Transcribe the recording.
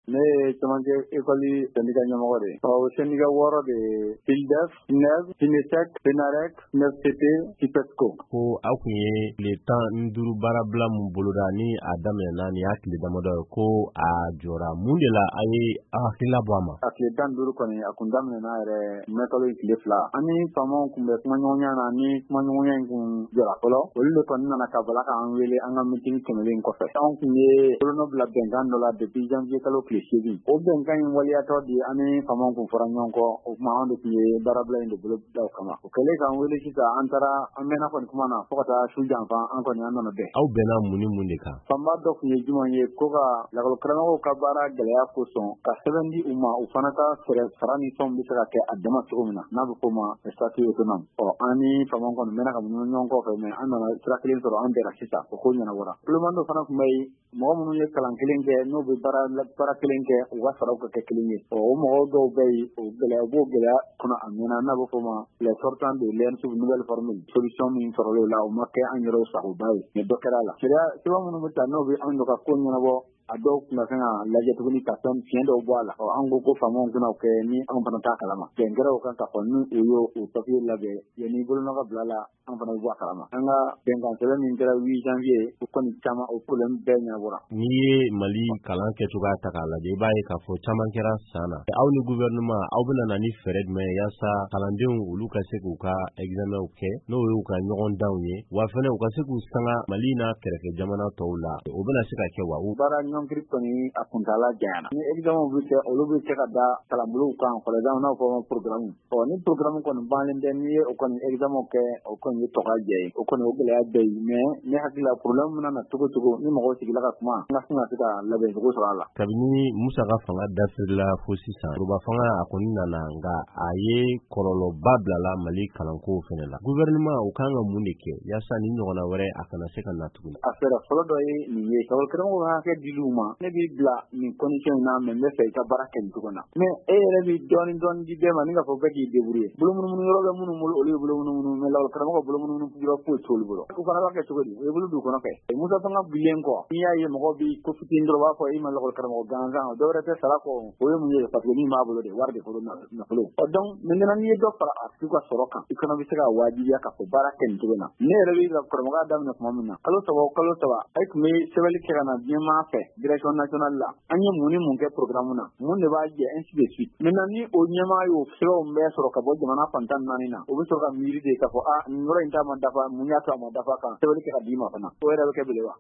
ne ye camancɛ école syndicat ɲɛmɔgɔ de ye. O syndicat 6 de SYLDEF, SYNEF, SYNESEC, SENAREC, SNEFCT, SIPESCO. Ko aw kun ye tile 15 baarabila mun boloda ni a daminɛna ni y'a tile damadɔ ye ko a jɔra. Mun de la a ye hakilila bɔ a ma? A tile 15 kɔni a kun daminɛna yɛrɛ mɛkalo tile 2. Ani faamaw kun bɛ kumaɲɔgɔnya na ni kumaɲɔgɔnya in kun jɔra fɔlɔ. Olu de kɔni nana ka bala k'an wele an ka meeting tɛmɛnen kɔfɛ. Anw kun ye bolonɔ bila bɛnkan dɔ la depuis janvier kalo tile 8. O bɛnkan in waliyatɔ de ani faamaw kun fɔra ɲɔgɔn kɔ. O kuma anw de kun ye baarabila in de bolo da o kama. O kɛlen k'an wele sisan an taara an mɛnna kɔni kuma na fo ka taa su janfan an kɔni an nana bɛn. Aw bɛnna mun ni mun de kan? Fanba dɔ kun ye jumɛn ye ko ka lakɔlikaramɔgɔw ka baara gɛlɛya kosɔn ka sɛbɛn di u ma u fana ka fɛɛrɛ sara ni fɛnw bɛ se ka kɛ a dama cogo min na n'a bɛ f'o ma statut autonome. An ni faamaw kɔni mɛnna ka munumunu ɲɔgɔn kɔfɛ mais an nana sira kelen sɔrɔ an bɛnna sisan o ko ɲɛnabɔra. Kulemando fana kun bɛ yen mɔgɔ minnu ye kalan kelen kɛ n'u bɛ baara kelen kɛ u ka saraw ka kɛ kelen ye. O mɔgɔw dɔw bɛ yen o gɛlɛya kɔnɔ a mɛnna n'a bɛ f'o ma les sortants de l'ENSUV nouvelle formule solution min sɔrɔla o la o ma kɛ an yɛrɛw sagoba ye mais dɔ kɛra a la. Sɛbɛn minnu bɛ ta n'o bɛ anw ka ko ɲɛnabɔ a dɔw kun ka kan ka lajɛ tuguni ka fɛn fiɲɛ dɔw bɔ a la. An ko faamaw tɛna o kɛ ni anw fana t'a kalama. Bɛnkɛrɛw kan ka fɔ ni u y'o papier labɛn yanni bolonɔ ka bila la an fana bɛ bɔ a kalama. An ka bɛnkan sɛbɛn min kɛra 8 janvier o kɔni caman o problème bɛɛ ɲɛnabɔra. N'i ye Mali kalan kɛcogoya ta k'a lajɛ i b'a ye k'a fɔ caman kɛra san na. Aw ni gouvernement aw bɛna na ni fɛɛrɛ jumɛn yaasa kalandenw olu ka se k'u ka examen kɛ n'o y'u ka ɲɔgɔn danw ye wa fana u ka se k'u sanga Mali n'a kɛrɛfɛ jamana tɔw la o bɛna se ka kɛ wa? Baara ɲɔngiri kɔni a kuntala janyana. Ni examen bɛ kɛ olu bɛ se ka da kalanbolow kan par exemple n'a fɔ programme. Ni programme kɔni bannen tɛ n'i ye o kɔni examen kɛ o kɔni ye tɔgɔ jɛ ye o kɔni o gɛlɛya bɛ yen mais ne hakili la problème mana na cogo cogo ni mɔgɔw sigila ka kuma an ka se ka se ka labɛn cogo sɔrɔ a la. Kabini Musa ka fanga dafirila fo sisan Yoruba fanga a kɔni nana nka a ye kɔlɔlɔba bilala Mali kalanko fana la. Gouvernement o kan ka mun de kɛ yaasa ni ɲɔgɔnna wɛrɛ a kana se ka na tuguni? A fɛɛrɛ fɔlɔ dɔ ye nin ye lakɔlikaramɔgɔw ka hakɛ dil'u ma ne b'i bila nin condition in na mais n bɛ fɛ i ka baara kɛ nin cogo na mais e yɛrɛ b'i dɔɔnin di bɛɛ ma ni k'a fɔ bɛɛ k'i débrouiller. Bolomunumunu yɔrɔ bɛ minnu bolo olu ye bolomunumunu mais lakɔlikaramɔgɔ bolomunumunu yɔrɔ foyi t'olu bolo. U fana b'a kɛ cogo di? U ye bolo d'u kɔnɔ kɛ. Musa fanga bilen kɔ n'i y'a ye mɔgɔ b'i ko fitinin dɔrɔn u b'a fɔ i ma lakɔlikaramɔgɔ gansan o dɔwɛrɛ tɛ sara kɔ o ye mun ye parce que min b'a bolo de wari de fɔlɔ nafolo. Donc maintenant n'i ye dɔ fara a tigi ka sɔrɔ kan i fana bɛ se ka wajibiya k'a fɔ baara kɛ nin cogo na. Ne yɛrɛ bɛ lakɔlikaramɔgɔya daminɛ tuma min na kalo 3 a tun bɛ sɛbɛnni kɛ ka na diɲɛmaa fɛ direction nationale la an ye mun ni mun kɛ programme na mun de b'a jɛ ainsi de suite. Maintenant ni o ɲɛmaa y'o sɛbɛnw bɛɛ sɔrɔ ka bɔ jamana fan 14 na o bɛ sɔrɔ ka miiri de k'a fɔ nin yɔrɔ in t'a ma dafa mun y'a to a ma dafa kan sɛbɛnni kɛ ka d'i ma fana o yɛrɛ bɛ kɛ bele wa?